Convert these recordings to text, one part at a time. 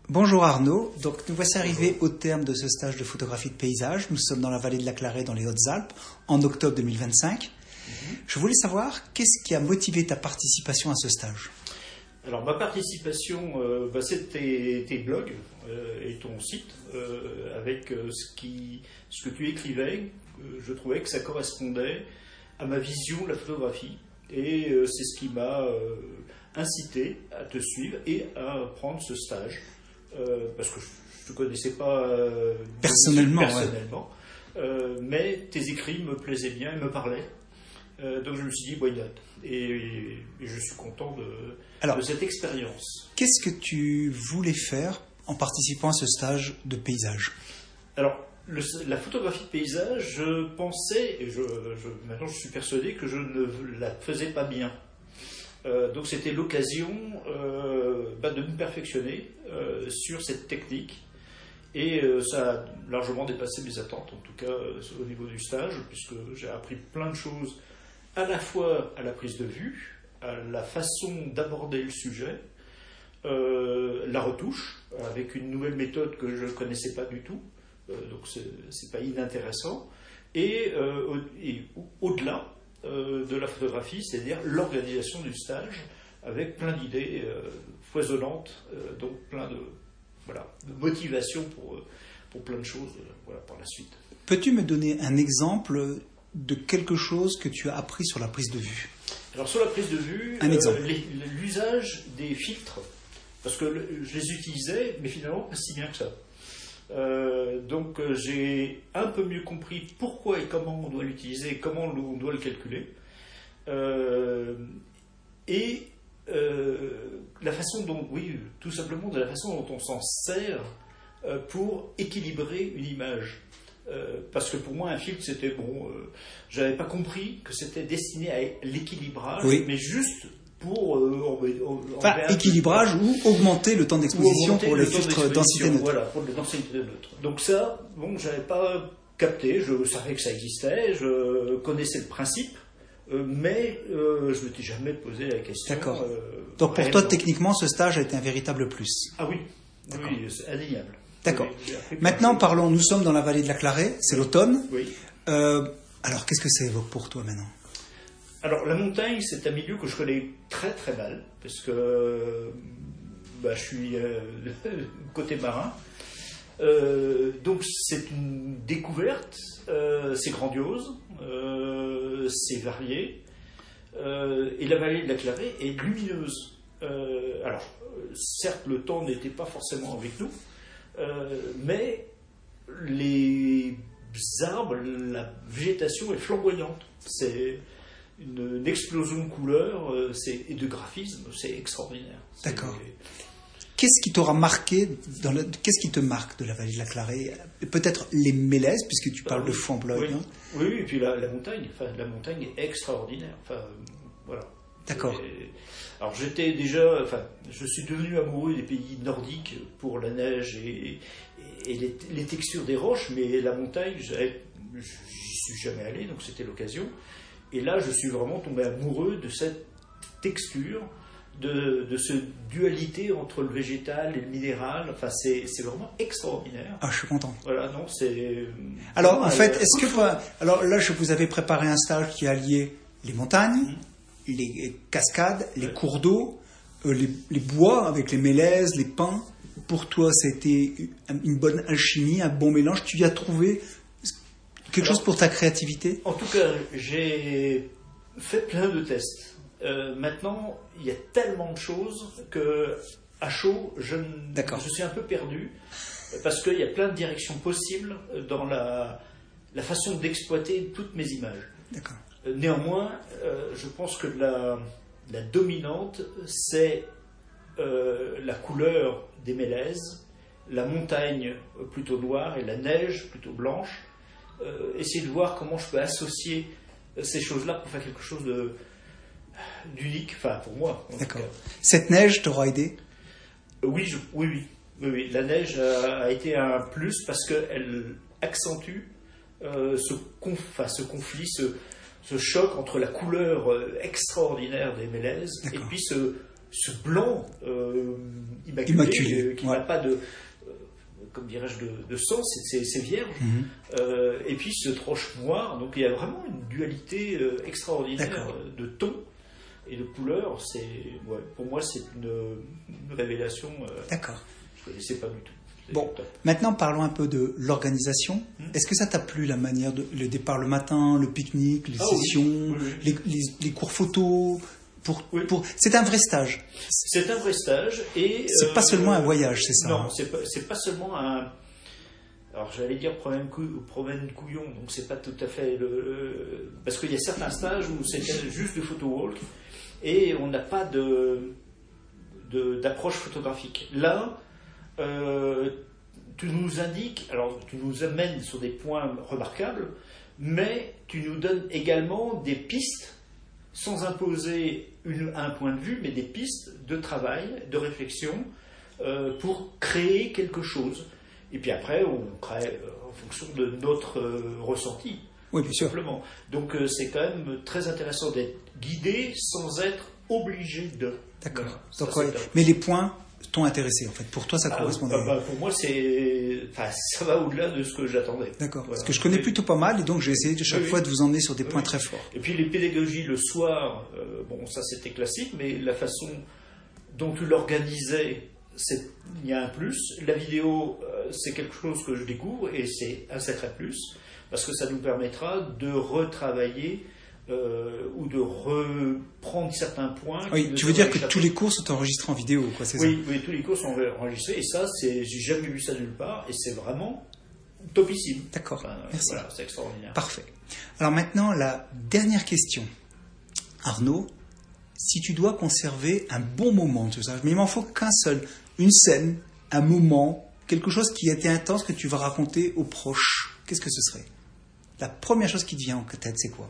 Bonjour Arnaud, donc nous voici arrivés au terme de ce stage de photographie de paysage. Nous sommes dans la vallée de la Clarée dans les Hautes-Alpes en octobre 2025. Je voulais savoir qu'est-ce qui a motivé ta participation à ce stage? Alors ma participation, c'est tes blogs et ton site avec ce que tu écrivais. Je trouvais que ça correspondait à ma vision de la photographie et c'est ce qui m'a incité à te suivre et à prendre ce stage parce que je ne te connaissais pas personnellement, mais tes écrits me plaisaient bien et me parlaient. Donc je me suis dit, why not? Et je suis content de cette expérience. Qu'est-ce que tu voulais faire en participant à ce stage de paysage? Alors, la photographie de paysage, je pensais, et maintenant je suis persuadé que je ne la faisais pas bien. Donc c'était l'occasion de me perfectionner sur cette technique. Et ça a largement dépassé mes attentes, en tout cas au niveau du stage, puisque j'ai appris plein de choses, à la fois à la prise de vue, à la façon d'aborder le sujet, la retouche, avec une nouvelle méthode que je ne connaissais pas du tout, donc c'est pas inintéressant, et au-delà de la photographie, c'est-à-dire l'organisation du stage, avec plein d'idées foisonnantes, donc plein de motivation pour plein de choses par la suite. Peux-tu me donner un exemple de quelque chose que tu as appris sur la prise de vue? Alors sur la prise de vue, l'usage des filtres, parce que je les utilisais, mais finalement pas si bien que ça. Donc j'ai un peu mieux compris pourquoi et comment on doit l'utiliser et comment on doit le calculer. La façon dont, tout simplement de la façon dont on s'en sert pour équilibrer une image. Parce que pour moi, un filtre, c'était j'avais pas compris que c'était destiné à l'équilibrage, mais juste pour équilibrage ou augmenter le temps d'exposition pour les filtres densité neutre. Voilà, pour le densité neutre. Donc ça, j'avais pas capté, je savais que ça existait, je connaissais le principe, mais je ne m'étais jamais posé la question. D'accord. Donc pour toi, techniquement, ce stage a été un véritable plus. Ah oui, c'est indéniable. D'accord. Maintenant, parlons, nous sommes dans la vallée de la Clarée, c'est l'automne. Oui. Alors, qu'est-ce que ça évoque pour toi maintenant? Alors, la montagne, c'est un milieu que je connais très très mal, parce que je suis côté marin. Donc, c'est une découverte, c'est grandiose, c'est varié, et la vallée de la Clarée est lumineuse. Alors, certes, le temps n'était pas forcément avec nous, mais les arbres, la végétation est flamboyante. C'est une explosion de couleurs et de graphisme, c'est extraordinaire. D'accord. Qu'est-ce qui t'aura marqué, qu'est-ce qui te marque de la vallée de la Clarée? Peut-être les mélèzes, puisque tu parles de fond bleu. Oui, et puis la montagne. La montagne est extraordinaire. Voilà. D'accord. Alors je suis devenu amoureux des pays nordiques pour la neige et les textures des roches, mais la montagne, j'y suis jamais allé, donc c'était l'occasion. Et là, je suis vraiment tombé amoureux de cette texture, de cette dualité entre le végétal et le minéral. Enfin, c'est vraiment extraordinaire. Ah, je suis content. Voilà, non, c'est... Alors, en fait, alors là, je vous avais préparé un stage qui alliait les montagnes, les cascades, les cours d'eau, les bois avec les mélèzes, les pins. Pour toi, c'était une bonne alchimie, un bon mélange. Tu y as trouvé quelque chose pour ta créativité? En tout cas, j'ai fait plein de tests. Maintenant, il y a tellement de choses que à chaud, je suis un peu perdu parce qu'il y a plein de directions possibles dans la façon d'exploiter toutes mes images. D'accord. Néanmoins, je pense que la dominante, c'est la couleur des mélèzes, la montagne plutôt noire et la neige plutôt blanche. Essayer de voir comment je peux associer ces choses-là pour faire quelque chose d'unique, pour moi. D'accord. Cette neige t'aura aidé? Oui. La neige a été un plus parce qu'elle accentue ce conflit, ce choc entre la couleur extraordinaire des mélèzes et puis ce blanc immaculé, qui n'a pas de, comme dirais-je, de sang, c'est vierge. Et puis ce troche noir, donc il y a vraiment une dualité extraordinaire de tons et de couleurs. Pour moi, c'est une révélation. D'accord. Je ne connaissais pas du tout. Bon, maintenant parlons un peu de l'organisation. Est-ce que ça t'a plu, la manière le départ le matin, le pique-nique, les sessions, les cours photos c'est un vrai stage. C'est un vrai stage et c'est pas seulement un voyage, c'est ça? Non, c'est pas seulement un. Alors j'allais dire promène de couillon, donc c'est pas tout à fait parce qu'il y a certains stages où c'était juste du photo walk et on n'a pas d'approche photographique. Là, tu nous indiques, alors tu nous amènes sur des points remarquables, mais tu nous donnes également des pistes sans imposer un point de vue, mais des pistes de travail, de réflexion, pour créer quelque chose. Et puis après, on crée en fonction de notre ressenti. Oui, bien sûr. Simplement. Donc c'est quand même très intéressant d'être guidé sans être obligé de. D'accord. Voilà. Mais les points t'ont intéressé, en fait. Pour toi, ça correspondait. Pour moi, ça va au-delà de ce que j'attendais. D'accord. Voilà. Parce que je connais plutôt pas mal, et donc j'ai essayé de chaque fois de vous emmener sur des points très forts. Et puis les pédagogies le soir, ça c'était classique, mais la façon dont tu l'organisais, il y a un plus. La vidéo, c'est quelque chose que je découvre, et c'est un sacré plus, parce que ça nous permettra de retravailler ou de reprendre certains points. Oui, tu veux dire que tous les cours sont enregistrés en vidéo, quoi, c'est ça? Oui, tous les cours sont enregistrés, et ça, j'ai jamais vu ça nulle part, et c'est vraiment topissime. D'accord, merci. Voilà, c'est extraordinaire. Parfait. Alors maintenant, la dernière question. Arnaud, si tu dois conserver un bon moment, tout ça, mais il m'en faut qu'un seul, une scène, un moment, quelque chose qui a été intense que tu vas raconter aux proches, qu'est-ce que ce serait? La première chose qui te vient en tête, c'est quoi?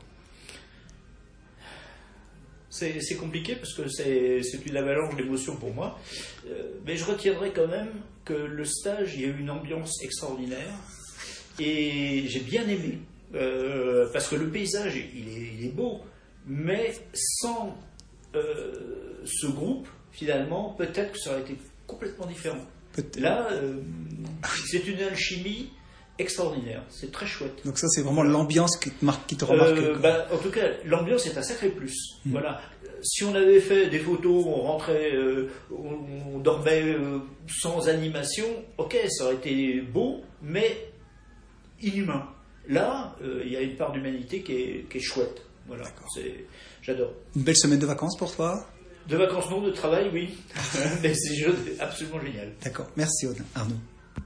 C'est compliqué parce que c'est une avalanche d'émotions pour moi, mais je retiendrai quand même que le stage, il y a eu une ambiance extraordinaire et j'ai bien aimé parce que le paysage, il est beau, mais sans ce groupe, finalement, peut-être que ça aurait été complètement différent. Là, c'est une alchimie extraordinaire, c'est très chouette. Donc ça, c'est vraiment l'ambiance qui te remarque. En tout cas, l'ambiance est un sacré plus. Voilà. Si on avait fait des photos, on rentrait, on dormait sans animation, ok, ça aurait été beau, mais inhumain. Là, il y a une part d'humanité qui est chouette. Voilà. J'adore. Une belle semaine de vacances pour toi? De vacances non, de travail, oui. Mais c'est absolument génial. D'accord. Merci Arnaud.